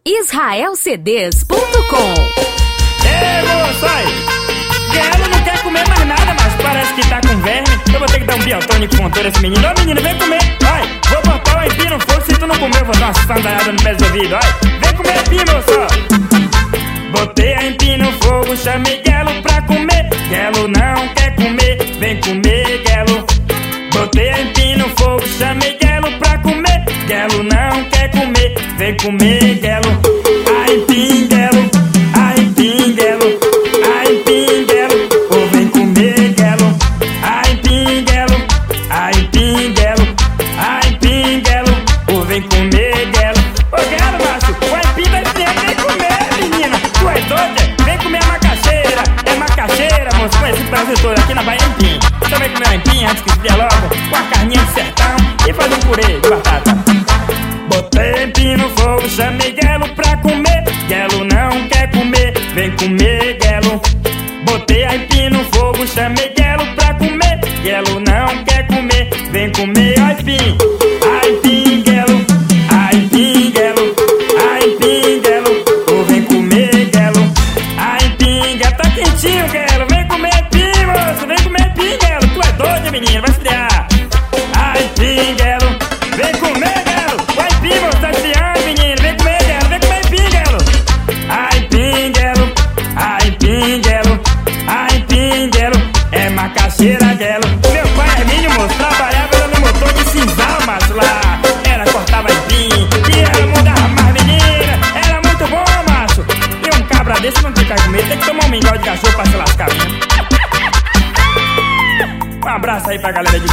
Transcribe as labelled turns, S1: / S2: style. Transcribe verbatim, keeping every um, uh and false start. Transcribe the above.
S1: Israel C Ds ponto com.
S2: Ei, moçai! Ela não quer comer mais nada, mas parece que tá com verme. Eu vou ter que dar um biotônico com todo esse menino. Ô menino, vem comer! Vai! Vou botar o aipim no fogo. Se tu não comer, eu vou dar uma sandalhada no pé do ouvido. Vai! Vem comer aipim, moço! Botei aipim no fogo, chamei Gelo pra comer. Gelo não quer comer, vem comer, Gelo. Botei aipim no fogo, chamei Gelo pra comer. Gelo não quer comer, vem comer, Gelo. Aipim, Gelo, aipim, Gelo, aipim, Gelo, ou vem comer, Gelo. Aipim, Gelo, aipim, Gelo, aipim, Gelo, ou vem comer, Gelo. Ô Gelo, macho, o aipim vai ter, vem comer, menina. Tu é doida? Vem comer a macaxeira. É macaxeira, moço, com esse Brasil todo aqui na Bahia é aipim. Então vem comer aipim antes que esfria logo, com a carninha de sertão e fazer um purê de batata. Botei aipim no fogo, chamei Gelo pra comer. Gelo não quer comer, vem comer, Gelo. Botei aipim no fogo, chamei Gelo pra comer. Gelo não quer comer, vem comer aipim. Aipim, Gelo, aipim, Gelo, aipim, Gelo, ou vem comer, Gelo. Aipim, Gelo, tá quentinho, Gelo. Vem comer aipim, moço, vem comer aipim, Gelo. Tu é doida, menina, vai esfriar. Aipim, Gelo, vem comer, Gelo. O aipim, moço, tá esfriando, menino. Vem comer, Gelo, vem comer aipim, Gelo. Aipim, Gelo, aipim, Gelo, aipim, Gelo, é macaxeira, Gelo. Meu pai Hermínio, moço, trabalhava no motor de cinzal, macho, lá. Ela cortava aipim e ela mudava mais, menina. Era muito bom, macho. E um cabra desse não tem que comer, tem que tomar um mingau de cachorro pra se lascar, menino. Um abraço aí pra galera de